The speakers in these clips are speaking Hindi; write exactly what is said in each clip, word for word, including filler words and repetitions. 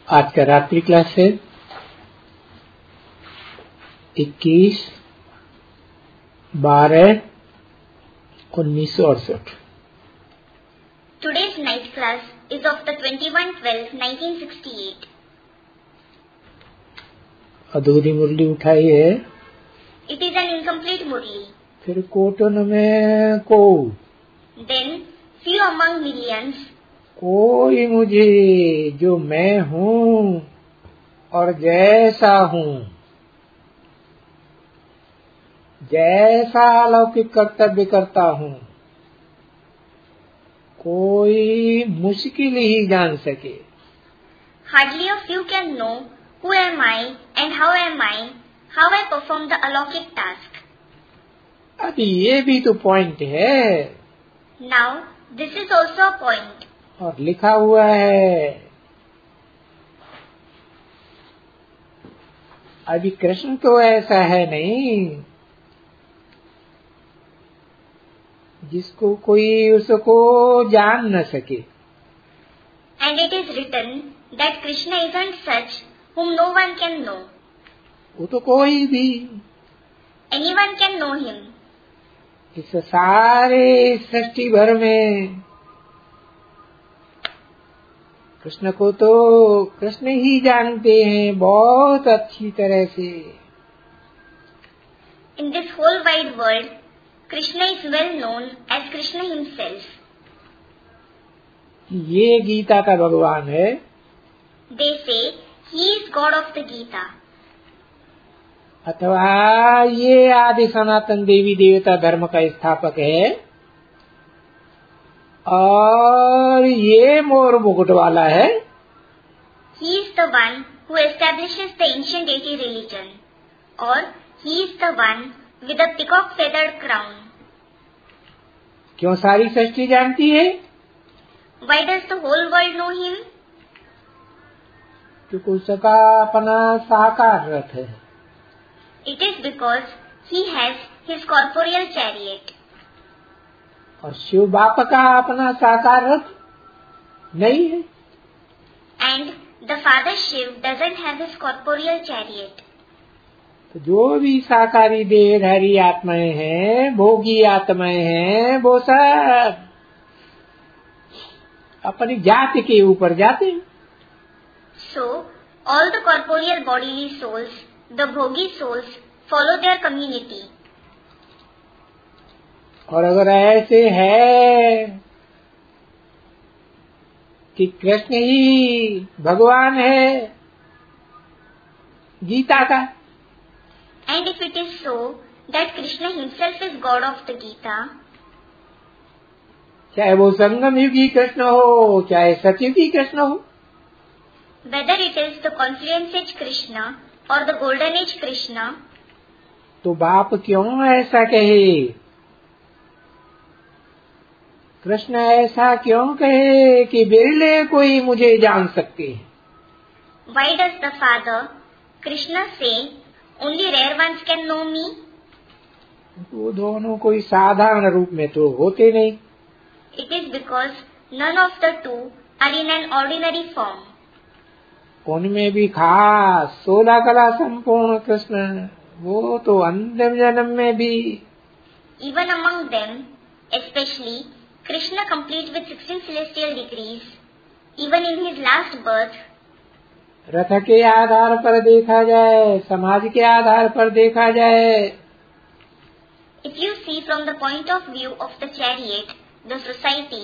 आज का रात्रि क्लास है इक्कीस बारह उन्नीस सौ अड़सठ। Today's night class is of the twenty-one twelve nineteen sixty-eight. अधूरी मुरली उठाई है। It is an incomplete murli. फिर कोटन में को Then few among millions. कोई मुझे जो मैं हूँ और जैसा हूँ, जैसा अलौकिक कर्तव्य करता हूँ, कोई मुश्किल ही जान सके। Hardly a few can know who am I and how am I, how I perform the alaukic task. अभी ये भी तो पॉइंट है। Now this is also a point. और लिखा हुआ है। अभी कृष्ण तो ऐसा है नहीं जिसको कोई उसको जान न सके। And it is written that Krishna isn't such whom no one can know. वो तो कोई भी, Anyone can know him. इस सारे सृष्टि भर में कृष्ण को तो कृष्ण ही जानते हैं बहुत अच्छी तरह से। In this whole wide world, Krishna is well known as Krishna himself. ये गीता का भगवान है। They say he is God of the Gita. अथवा ये आदि सनातन देवी देवता धर्म का स्थापक है और ये मोर मुकुट वाला है। He is the one who establishes the ancient deity religion, or he is the one with a peacock feathered crown. क्यों सारी सृष्टि जानती है? Why does the whole world know him? क्योंकि उसका अपना साकार रथ है। It is because he has his corporeal chariot. और शिव बाप का अपना साकार रथ नहीं है। And the father Shiv doesn't have his corporeal chariot. तो जो भी साकारी देहधारी आत्माएं हैं, भोगी आत्माएं हैं, वो सब अपनी जाति के ऊपर जाते हैं। So all the corporeal bodily souls, the bhogi souls, follow their community. और अगर ऐसे है कि कृष्ण ही भगवान है गीता का, And if it is so that Krishna himself is God of the Gita, चाहे वो संगम युगी कृष्ण हो, चाहे सतयुगी कृष्ण हो, whether it is the confluence age Krishna or the golden age Krishna, तो बाप क्यों ऐसा कहे? कृष्ण ऐसा क्यों कहे कि बिरले कोई मुझे जान सकते हैं? why does the father Krishna say only rare ones can know me? वो दोनों कोई साधारण रूप में तो होते नहीं। It is because none of the two are in an ordinary form. उनमें भी खास सोलह कला संपूर्ण कृष्ण, वो तो अंतिम जन्म में भी। Even among them, especially Krishna complete with sixteen celestial degrees, even in his last birth, रथ के आधार पर देखा जाए, समाज के आधार पर देखा जाए, if you see from the point of view of the chariot, the society,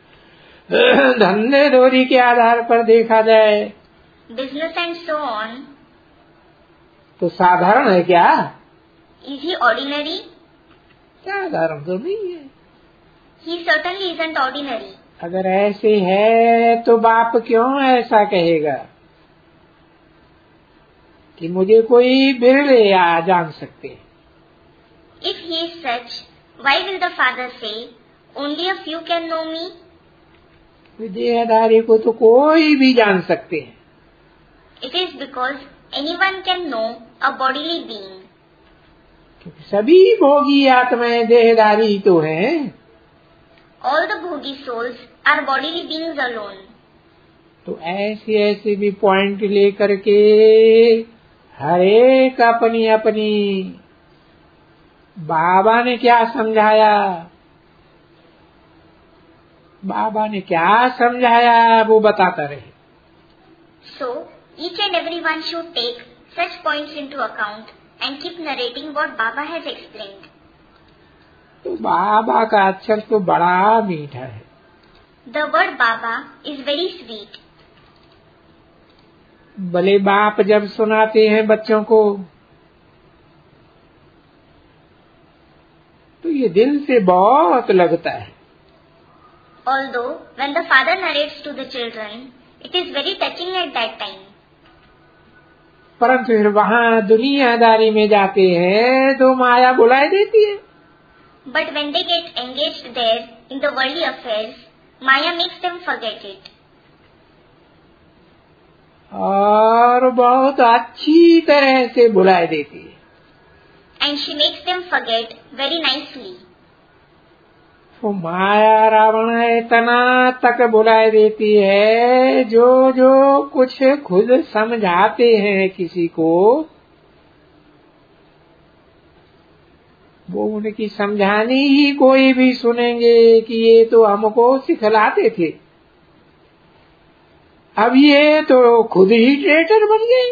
धंधे धोरी के आधार पर देखा जाए, business and so on, तो साधारण है क्या? is he ordinary? साधारण तो नहीं है। He certainly isn't ordinary. अगर ऐसे है तो बाप क्यों ऐसा कहेगा कि मुझे कोई बिरले या जान सकते? If he is such, why will the father say, only a few can know me? देहधारी को तो कोई भी जान सकते हैं। It is because anyone can know a bodily being. क्योंकि सभी भोगी आत्माएं देहधारी तो हैं। All the bhogi souls are bodily beings alone. तो ऐसी ऐसी भी पॉइंट लेकर के हर एक अपनी अपनी बाबा ने क्या समझाया, बाबा ने क्या समझाया वो बताता रहे। So each and everyone should take such points into account and keep narrating what Baba has explained. तो बाबा का अक्षर तो बड़ा मीठा है। The word Baba is very sweet. भले बाप जब सुनाते हैं बच्चों को तो ये दिल से बहुत लगता है। Although when the father narrates to the children, it is very touching at that time. परंतु फिर वहाँ दुनियादारी में जाते हैं तो माया बुलाए देती है। But when they get engaged there in the worldly affairs, Maya makes them forget it. और बहुत अच्छी तरह से बुलाए देती है। And she makes them forget very nicely. तो माया रावण इतना तक बुलाए देती है, जो जो कुछ खुद समझाते हैं किसी को वो उनकी समझानी ही कोई भी सुनेंगे कि ये तो हमको सिखलाते थे, अब ये तो खुद ही ट्रेटर बन गए।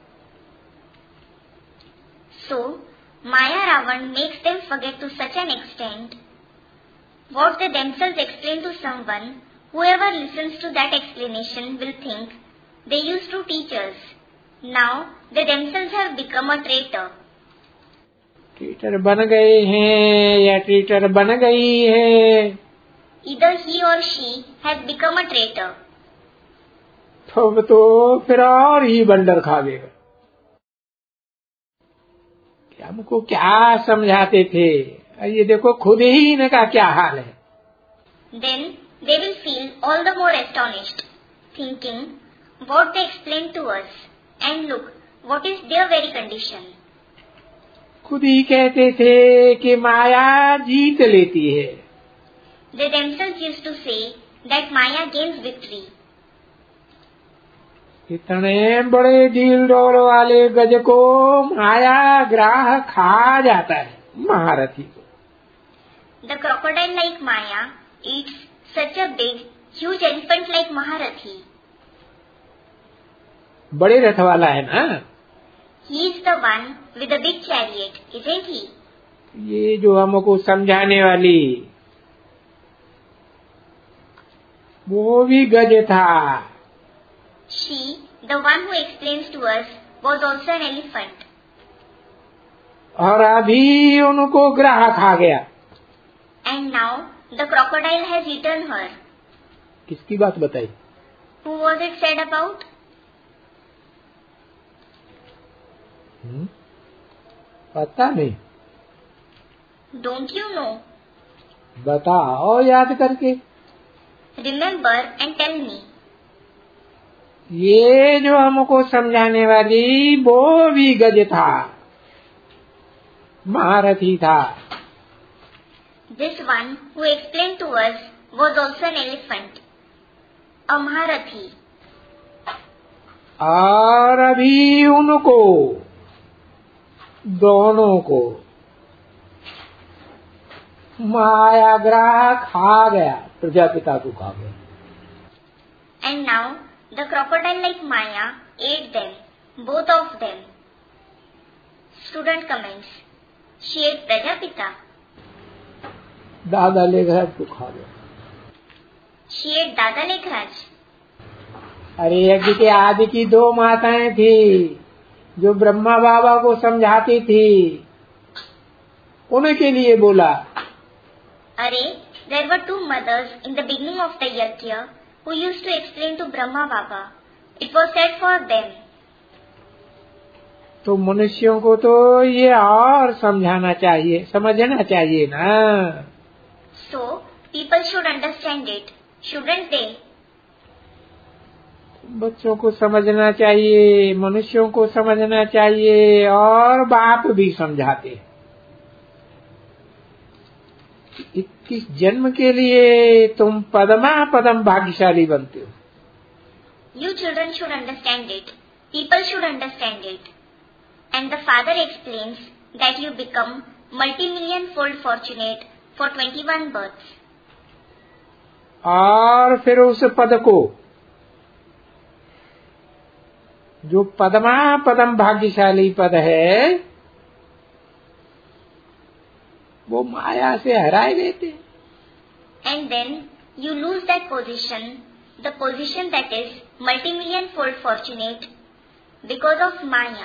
So Maya Ravan makes them forget to such an extent what they themselves explain to someone. Whoever listens to that explanation will think they used to teach us. Now they themselves have become a traitor. Traitor बन गए हैं या ट्रेटर बन गई है। Either he or she has become a traitor. तो तो फिर और ही बंडर खा गएगा कि हमको क्या समझाते थे, ये देखो खुद ही इनका क्या हाल है। Then they will feel all the more astonished, thinking what they explained to us, and look what is their very condition. खुद ही कहते थे कि माया जीत लेती है। They themselves used to say that Maya gains victory. इतने बड़े डील डोल वाले गज को माया ग्राह खा जाता है, महारथी को। The crocodile like Maya eats such a big, huge elephant like Maharathi. बड़े रथ वाला है ना। He is the one with a big chariot, isn't he? ये जो हमको समझाने वाली वो भी गज था। She, the one who explains to us, was also an elephant. और अभी उनको ग्राह खा गया। And now the crocodile has eaten her. किसकी बात बताई? Who was it said about? हुँ? पता नहीं। Don't you know? बताओ याद करके। Remember and tell me. ये जो हमको समझाने वाली वो भी गज था, महारथी था। This one who explained to us was also an elephant, a Maharathi. और अभी उनको दोनों को मायाग्राह खा गया, प्रजापिता को खा गया। And now the crocodile like Maya ate them, both of them. Student comments. She ate Prajapita. दादा लेखराज को खा गया। She ate Dada Lekhraj. अरे यज्ञ के आदि की दो माताएं थी जो ब्रह्मा बाबा को समझाती थी, उनके लिए बोला। अरे, there were two mothers in the beginning of the yajna who used to explain to Brahma Baba. It was said for them. तो मनुष्यों को तो ये और समझाना चाहिए, समझना चाहिए ना। So people should understand it, shouldn't they? बच्चों को समझना चाहिए, मनुष्यों को समझना चाहिए, और बाप भी समझाते हैं। इक्कीस जन्म के लिए तुम पदमा पदम भाग्यशाली बनते हो। You children should understand it. People should understand it. And the father explains that you become multi-million fold fortunate for twenty-one births. और फिर उस पद को, जो पदमा पदम भाग्यशाली पद है, वो माया से हराए देते. And then you lose that position, the position that is multi-million fold fortunate, because of Maya.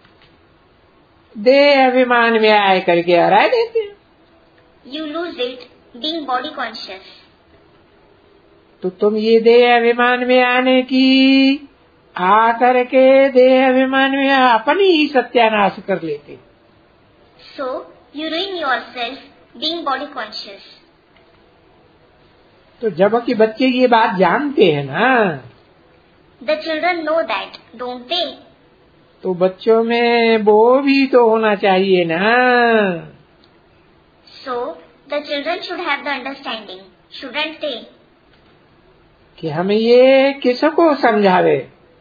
देह अभिमान में आए करके हराए देते हैं. You lose it being body conscious. तो तुम ये देह अभिमान में आने की आकर के देह अभिमान में अपनी ही सत्यानाश कर लेते. So you ruin yourself being body conscious. तो जबकि बच्चे ये बात जानते हैं ना, The children know that, don't they? तो बच्चों में वो भी तो होना चाहिए ना. So the children should have the understanding, shouldn't they? कि हमें ये किसको समझावे,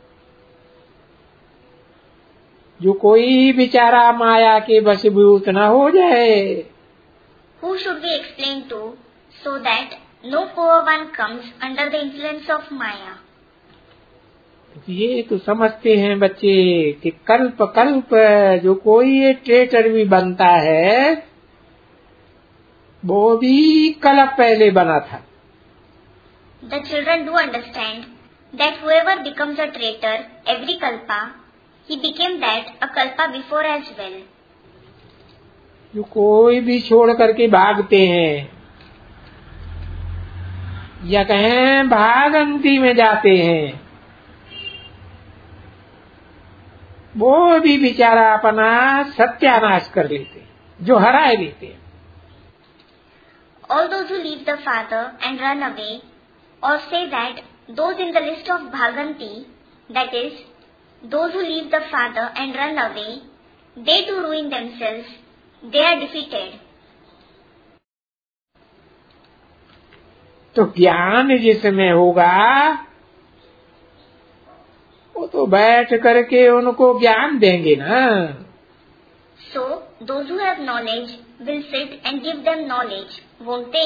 जो कोई बेचारा माया के वशीभूत न हो जाए. Who should we explain to so that no poor one comes under the influence of Maya? ये तो समझते हैं बच्चे कि कल्प कल्प जो कोई ये ट्रेटर भी बनता है, वो भी कल्प पहले बना था. The children do understand that whoever becomes a traitor every kalpa, he became that a kalpa before as well. जो कोई भी छोड़ करके भागते हैं या कहें भागंती में जाते हैं, वो भी बेचारा अपना सत्यानाश कर लेते हैं, जो हराए लेते हैं. All those who leave the father and run away, or say that those in the list of Bhaganti, that is, those who leave the father and run away, they too ruin themselves, they are defeated. तो ज्ञान जिसमें होगा वो तो बैठ करके उनको ज्ञान देंगे ना. So those who have knowledge will sit and give them knowledge, won't they?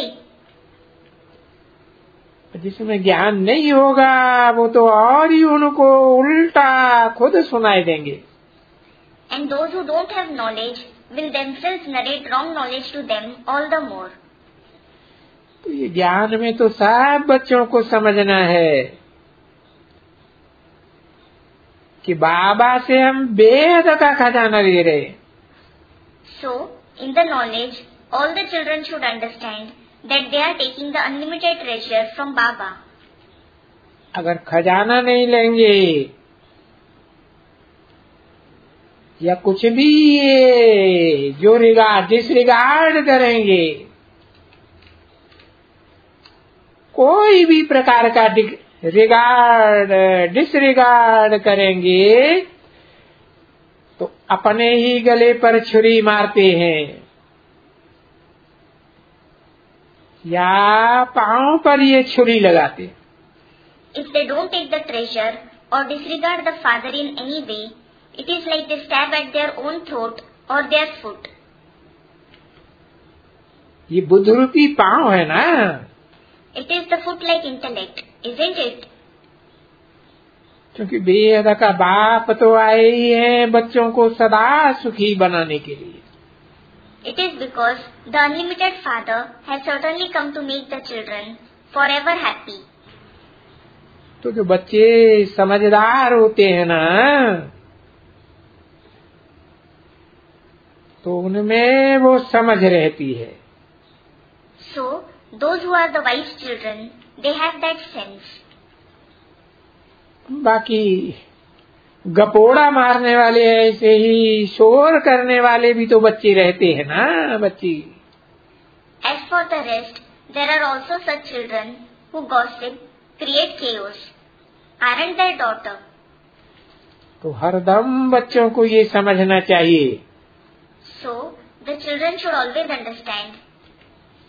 जिसमें ज्ञान नहीं होगा वो तो और ही उनको उल्टा खुद सुनाई देंगे. And those who don't have knowledge will themselves narrate wrong knowledge to them all the more. तो ये ज्ञान में तो सब बच्चों को समझना है कि बाबा से हम बेहद का खजाना ले रहे. So in the knowledge, all the children should understand that they are taking the unlimited treasure from Baba. अगर खजाना नहीं लेंगे या कुछ भी ये जो रिगार्ड डिसरिगार्ड करेंगे, कोई भी प्रकार का रिगार्ड डिसरिगार्ड करेंगे तो अपने ही गले पर छुरी मारते हैं या पांव पर ये छुरी लगाते हैं. If they don't take the treasure or disregard the father in any way, it is like they stab at their own throat or their foot. ये बुद्ध रूपी पांव है ना. It is the foot-like intellect, isn't it? क्योंकि बेहद का बाप तो आए ही है बच्चों को सदा सुखी बनाने के लिए. It is because the unlimited father has certainly come to make the children forever happy. तो जो बच्चे समझदार होते हैं ना, तो उनमें वो समझ रहती है. So those who are the wise children, they have that sense. बाकी गपोड़ा मारने वाले ऐसे ही शोर करने वाले भी तो बच्चे रहते हैं ना, बच्ची. As for the rest, there are also such children who gossip, create chaos. Aren't they, daughter? तो हरदम बच्चों को ये समझना चाहिए. So the children should always understand.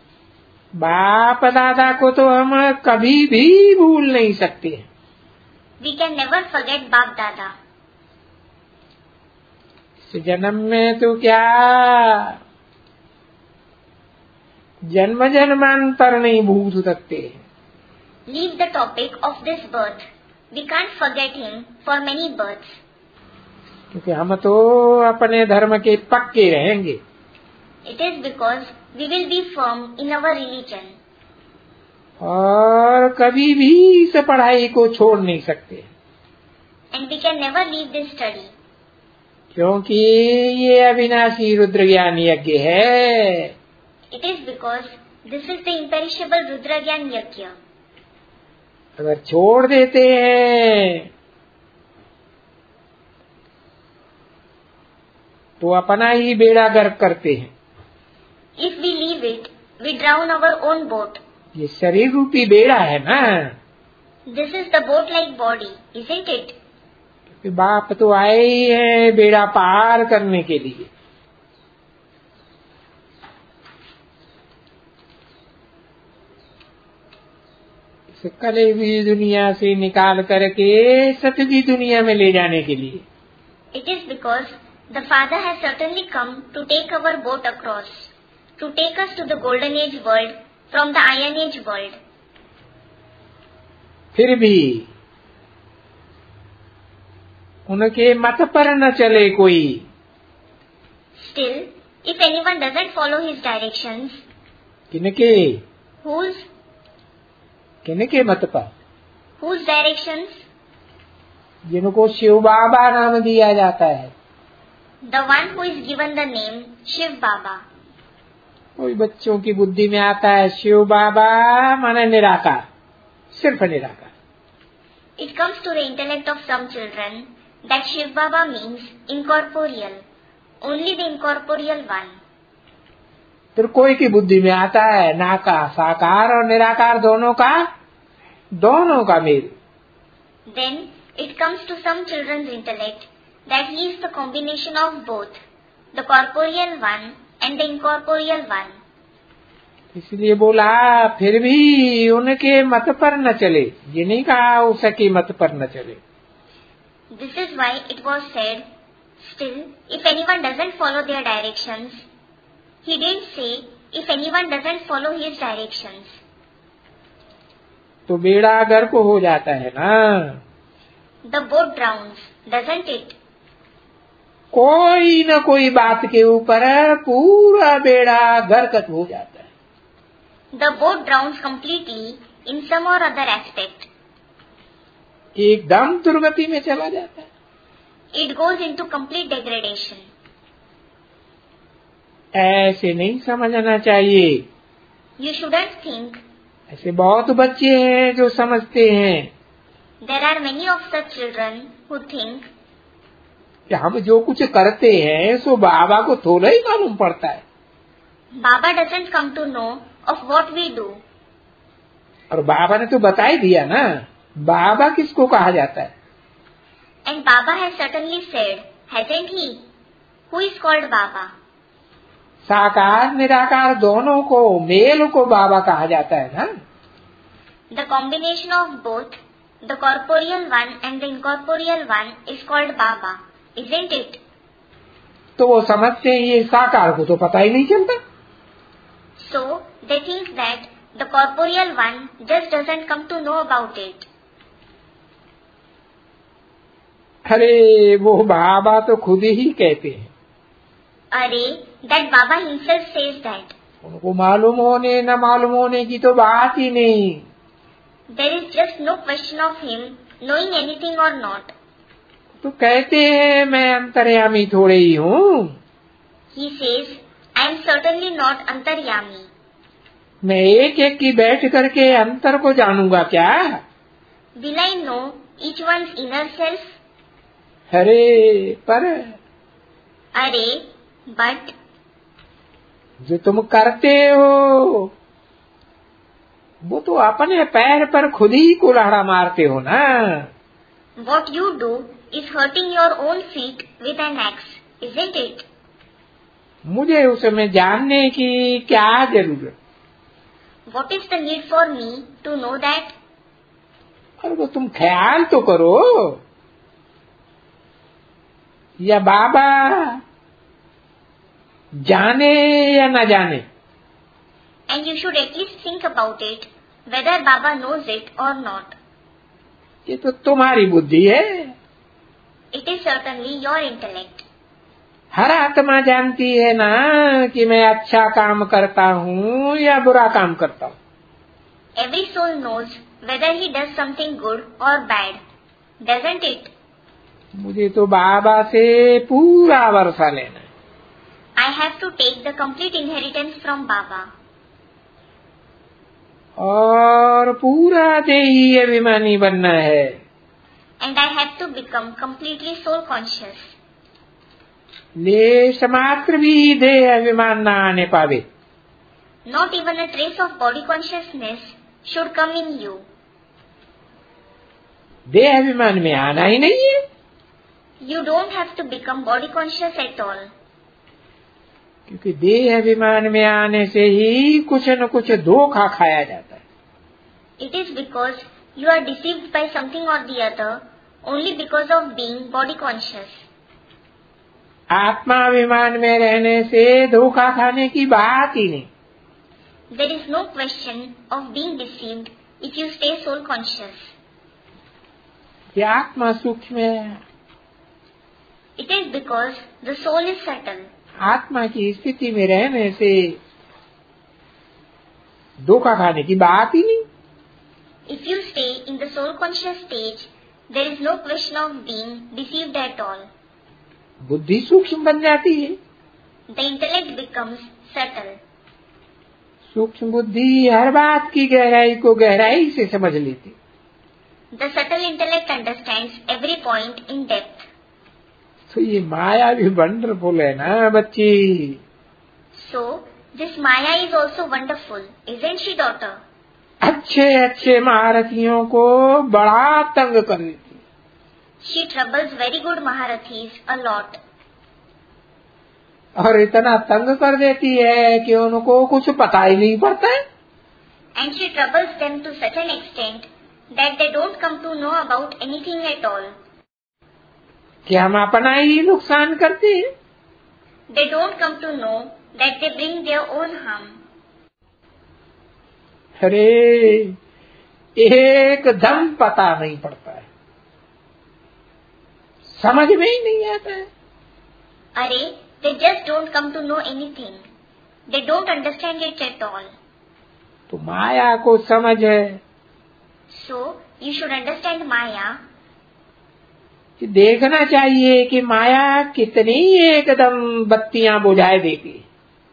बाप दादा को तो हम कभी भी भूल नहीं सकते. we can never forget Bap Dada. इस जन्म में तो क्या, जन्म जन्मांतर नहीं भूल सकते. Leave the topic of this birth. We can't forget him for many births. क्योंकि हम तो अपने धर्म के पक्के रहेंगे. It is because we will be firm in our religion. और कभी भी इस पढ़ाई को छोड़ नहीं सकते. And we can never leave this study. क्योंकि ये अविनाशी रुद्र ज्ञान यज्ञ है. It is because this is the imperishable Rudra Gyan Yajna. अगर छोड़ देते हैं तो अपना ही बेड़ा गर्क करते हैं. If we leave it, we drown our own boat. ये शरीर रूपी बेड़ा है ना. This is the boat-like body, isn't it? बाप तो आए ही है बेड़ा पार करने के लिए. इसे कले हुई दुनिया से निकाल करके सतजी दुनिया में ले जाने के लिए. It is because the Father has certainly come to take our boat across, to take us to the Golden Age world from the Iron Age world. फिर भी उनके मत पर न चले कोई. Still, if anyone doesn't follow his directions, किनके whose किनके मत पर, whose directions? जिनको शिव बाबा नाम दिया जाता है. The one who is given the name Shiv Baba. कोई बच्चों की बुद्धि में आता है शिव बाबा माने निराकार, सिर्फ निराकार. It comes to the intellect of some children that Shiv Baba means incorporeal, only the incorporeal one. फिर कोई की बुद्धि में आता है नाका साकार और निराकार दोनों का दोनों का मेल. Then it comes to some children's intellect that he is the combination of both, the corporeal one and the incorporeal one. इसलिए बोला फिर भी उनके मत पर न चले. ये नहीं कहा उसके मत पर न चले. This is why it was said, still, if anyone doesn't follow their directions. He didn't say, if anyone doesn't follow his directions. तो बेड़ा गर्क हो जाता है ना. The boat drowns, doesn't it? कोई न कोई बात के ऊपर पूरा बेड़ा गर्क हो जाता है. The boat drowns completely in some or other aspect. एकदम दुर्गति में चला जाता है. It goes into complete degradation. ऐसे नहीं समझना चाहिए. You shouldn't think. ऐसे बहुत बच्चे हैं जो समझते हैं. There are many of such children who think कि हम जो कुछ करते हैं सो बाबा को थोड़ा ही मालूम पड़ता है. Baba doesn't come to know of what we do. और बाबा ने तो बता ही दिया ना बाबा किसको कहा जाता है. And Baba has certainly said, hasn't he? Who is called Baba? साकार निराकार दोनों को मेल को बाबा कहा जाता है ना. The combination of both, the corporeal one and the incorporeal one is called Baba, isn't it? तो वो समझते हैं ये साकार को तो पता ही नहीं चलता. So they think that the corporeal one just doesn't come to know about it. अरे वो बाबा तो खुद ही कहते हैं. अरे that Baba himself says that. उनको मालूम होने न मालूम होने की तो बात ही नहीं. There is just no question of him knowing anything or not. तो कहते हैं मैं अंतर्यामी थोड़े ही हूँ. He says, I am certainly not antaryami. मैं एक एक की बैठ करके अंतर को जानूंगा क्या. Will I know each one's inner self? अरे पर अरे but जो तुम करते हो वो तो अपने पैर पर खुद ही कुल्हाड़ा मारते हो ना. What you do is hurting your own feet with an axe, isn't it? मुझे उसमें जानने की क्या जरूरत. What is the need for me to know that? और वो तुम ख्याल तो करो, या बाबा जाने या न जाने. And you should at least think about it, whether Baba knows it or not. ये तो तुम्हारी बुद्धि है. It is certainly your intellect. हर आत्मा जानती है ना कि मैं अच्छा काम करता हूँ या बुरा काम करता हूँ. Every soul knows whether he does something good or bad, doesn't it? मुझे तो बाबा से पूरा वर्षा लेना है. I have to take the complete inheritance from Baba. और पूरा देही अभिमानी बनना है. And I have to become completely soul conscious. लेश मात्र भी देह अभिमान न आने पावे. Not even a trace of body consciousness should come in you. देह अभिमान में आना ही नहीं है. You don't have to become body conscious at all. क्योंकि देह अभिमान में आने से ही कुछ न कुछ धोखा खाया जाता है. It is because you are deceived by something or the other only because of being body conscious. आत्माभिमान में रहने से धोखा खाने की बात ही नहीं. There is no question of being deceived if you stay soul conscious. ये आत्मा सूक्ष्म है. It is because the soul is subtle. आत्मा की स्थिति में रहने से धोखा खाने की बात ही नहीं. If you stay in the soul conscious stage, there is no question of being deceived at all. बुद्धि सूक्ष्म बन जाती है. The intellect becomes subtle. सूक्ष्म बुद्धि हर बात की गहराई को गहराई से समझ लेती. The subtle intellect understands every point in depth. तो ये माया भी वंडरफुल है ना बच्ची. So this Maya is also wonderful, isn't she, daughter? अच्छे अच्छे महारथियों को बड़ा तंग कर देती. She troubles very good Maharathis a lot. और इतना तंग कर देती है कि उनको कुछ पता ही नहीं पड़ता है. And she troubles them to such an extent that they don't come to know about anything at all. कि हम अपना ही नुकसान करते हैं. They don't come to know that they bring their own harm. अरे एकदम पता नहीं पड़ता है, समझ में ही नहीं आता है. अरे they just don't come to know anything. They don't understand it at all. तो माया को समझ है. So you should understand Maya. कि देखना चाहिए कि माया कितनी एकदम बत्तियां बुझाए देती है.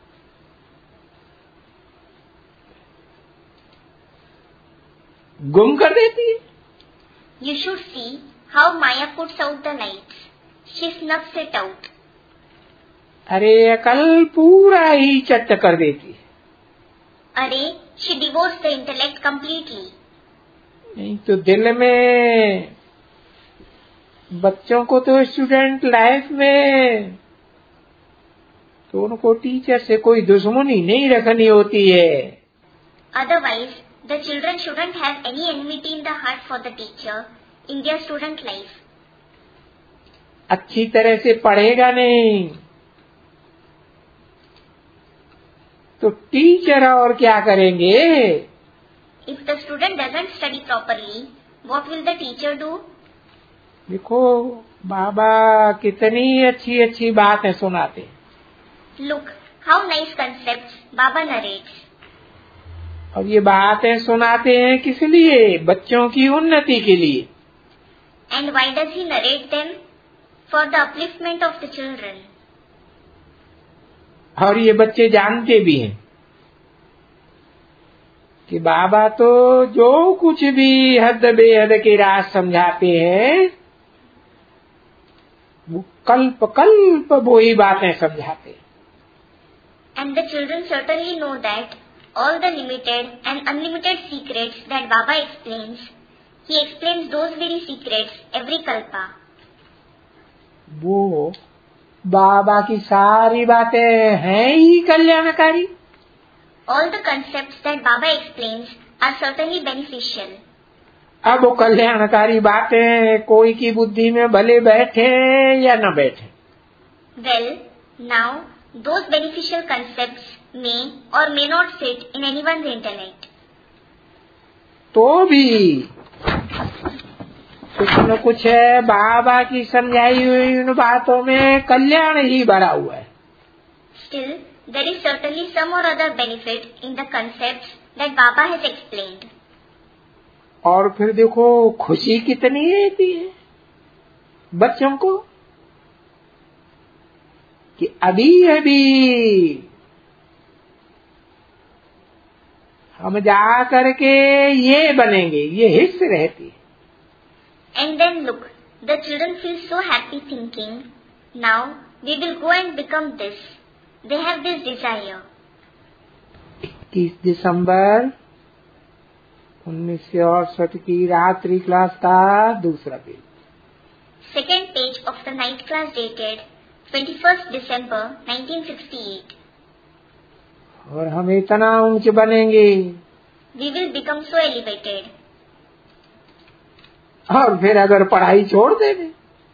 गुम कर देती है. You should see how Maya puts out the lights. She snuffs it out. अरे अकल पूरा ही चट कर देती है. अरे she devotes the intellect completely. नहीं तो दिल में बच्चों को तो स्टूडेंट लाइफ में तो उनको टीचर से कोई दुश्मनी नहीं रखनी होती है. Otherwise, the children shouldn't have any enmity in the heart for the teacher in their student life. अच्छी तरह से पढ़ेगा नहीं तो टीचर और क्या करेंगे. If the student doesn't study properly, what will the teacher do? देखो बाबा कितनी अच्छी अच्छी बातें सुनाते. Look how nice concepts Baba narrates. और ये बातें सुनाते हैं किस लिए? बच्चों की उन्नति के लिए. And why does he narrate them? For the upliftment of the children. और ये बच्चे जानते भी हैं कि बाबा तो जो कुछ भी हद बेहद के राज समझाते हैं वो कल्प कल्प वो ही बातें समझाते हैं. And the children certainly know that all the limited and unlimited secrets that Baba explains, he explains those very secrets every kalpa. वो बाबा की सारी बातें हैं ही कल्याणकारी. All the concepts that Baba explains are certainly beneficial. अब वो कल्याणकारी बातें कोई की बुद्धि में भले बैठे या न बैठे। Well, now those beneficial concepts may or may not sit in anyone's intellect. तो भी कुछ न कुछ है बाबा की समझाई हुई उन बातों में कल्याण ही भरा हुआ है। Still, there is certainly some or other benefit in the concepts that Baba has explained. और फिर देखो खुशी कितनी रहती है बच्चों को कि अभी अभी हम जा करके ये बनेंगे, ये हिस्स रहती है। And then look, the children feel so happy thinking, now we will go and become this. They have this desire. इक्कीस दिसंबर उन्नीस सौ अड़सठ की रात्रि क्लास का दूसरा page. Second page of the night class dated twenty-first December nineteen sixty-eight. और हम इतना ऊंचे बनेंगे, We will become so elevated. और फिर अगर पढ़ाई छोड़ देंगे,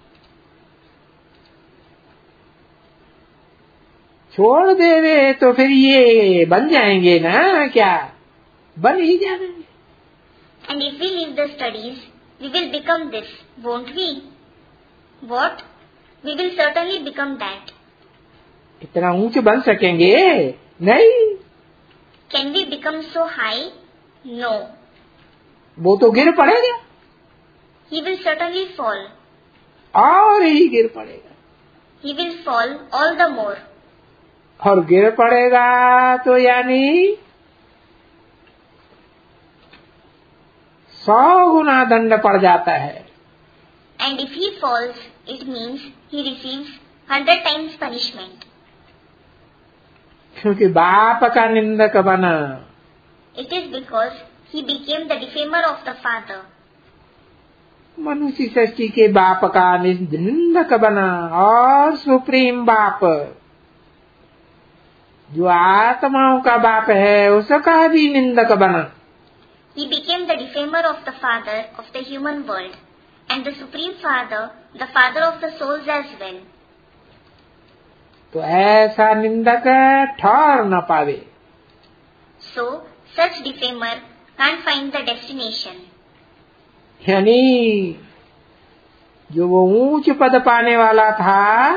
छोड़ देवे तो फिर ये बन जाएंगे ना, क्या बन ही जाएंगे। And if we leave the studies, we will become this, won't we? What? We will certainly become that. इतना ऊंचे बन सकेंगे? नहीं। Can we become so high? No. वो तो गिर पड़ेगा। He will certainly fall. और ही गिर पड़ेगा। He will fall all the more. और गिर पड़ेगा तो यानी सौ गुना दंड पड़ जाता है। And if he falls, it means he receives hundred times punishment. क्योंकि बाप का निंदक बना। It is because he became the defamer of the father. मनुष्य सृष्टि के बाप का निंदक बना और सुप्रीम बाप जो आत्माओं का बाप है उसका भी निंदक बना। He became the defamer of the father of the human world and the supreme father, the father of the souls as well. तो ऐसा निंदक ठहर न पावे। So such defamer can't find the destination. यानी जो वो ऊंच पद पाने वाला था,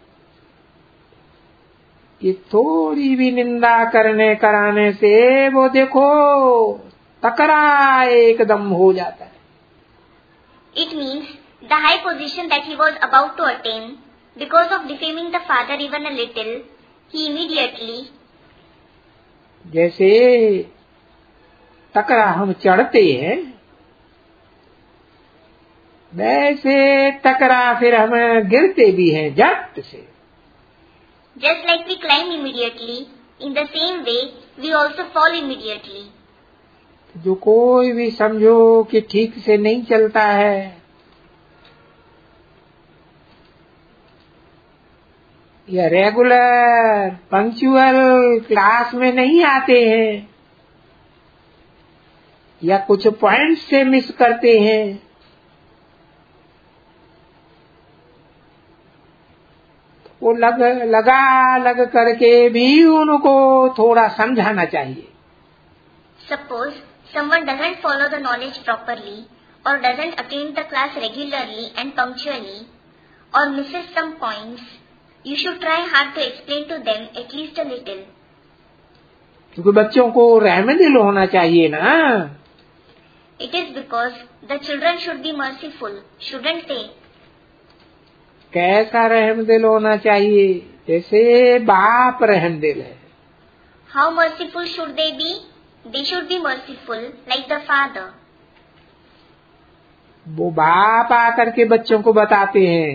ये थोड़ी भी निंदा करने कराने से वो देखो तकरा एकदम हो जाता है। It means the high position that he was about to attain, because of defaming the father even a little, he immediately, जैसे तकरा हम चढ़ते हैं वैसे टकरा फिर हम गिरते भी हैं झट से। just like we climb immediately, in the same way we also fall immediately. जो कोई भी समझो कि ठीक से नहीं चलता है, या रेगुलर पंक्चुअल क्लास में नहीं आते हैं, या कुछ पॉइंट से मिस करते हैं, वो लग लगा लग करके भी उनको थोड़ा समझाना चाहिए। Suppose someone doesn't follow the knowledge properly or doesn't attend the class regularly and punctually or misses some points, you should try hard to explain to them at least a little. क्योंकि बच्चों को रहमदिल होना चाहिए ना। It is because the children should be merciful, shouldn't they? कैसा रहमदिल होना चाहिए? जैसे बाप रहमदिल है। How merciful should they be? They should be merciful like the father. वो बाप आकर के बच्चों को बताते हैं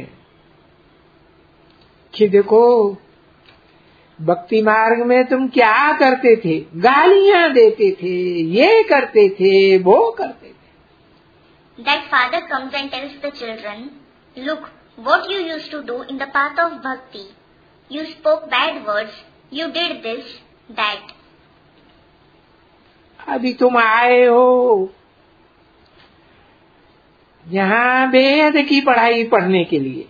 कि देखो भक्ति मार्ग में तुम क्या करते थे, गालियां देते थे, ये करते थे, वो करते थे। That father comes and tells the children, look what you used to do in the path of bhakti. You spoke bad words, you did this, that. अभी तुम आए हो, यहाँ वेद की पढ़ाई पढ़ने के लिए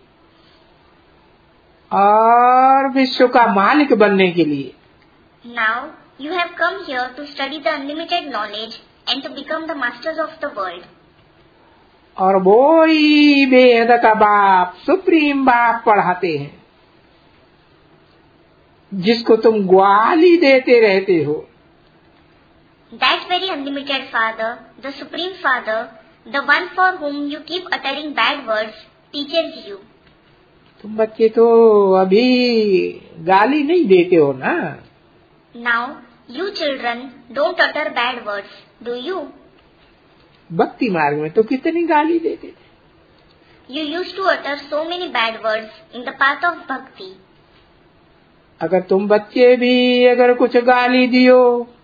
और विश्व का मालिक बनने के लिए। Now you have come here to study the unlimited knowledge and to become the masters of the world. और वो ही वेद का बाप, सुप्रीम बाप पढ़ाते हैं, जिसको तुम ग्वाली देते रहते हो। That very unlimited Father, the Supreme Father, the one for whom you keep uttering bad words, teaches you. तुम बच्चे तो अभी गाली नहीं देते हो ना? Now you children don't utter bad words, do you? भक्ति मार्ग में तो कितनी गाली देते थे। You used to utter so many bad words in the path of bhakti. अगर तुम बच्चे भी अगर कुछ गाली दियो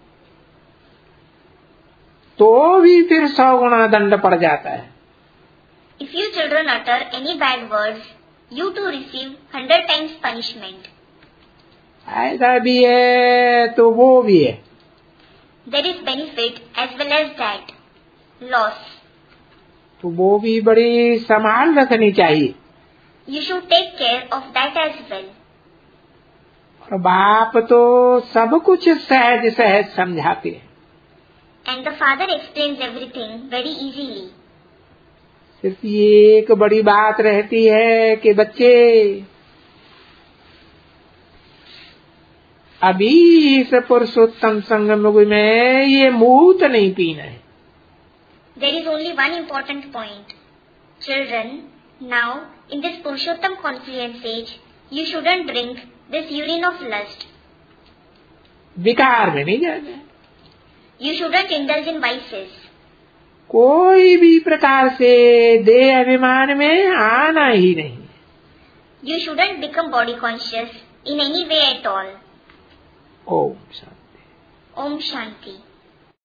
तो भी फिर सौ गुना दंड पड़ जाता है। If you children utter any bad words, you too receive hundred times punishment. ऐसा भी है तो वो भी है। There is benefit as well as that, loss. तो वो भी बड़ी संभाल रखनी चाहिए। You should take care of that as well. और बाप तो सब कुछ सहज सहज समझाते हैं। And the Father explains everything very easily. सिर्फ ये एक बड़ी बात रहती है कि बच्चे अभी इस पुरुषोत्तम संगम में ये मूत नहीं पीना है। There is only one important point. Children, now in this Purushottam confluence age, you shouldn't drink this urine of lust. विकार में नहीं जाना। You shouldn't indulge in vices. कोई भी प्रकार से देह अभिमान में आना ही नहीं। You shouldn't become body conscious in any way at all. Om Shanti. Om Shanti.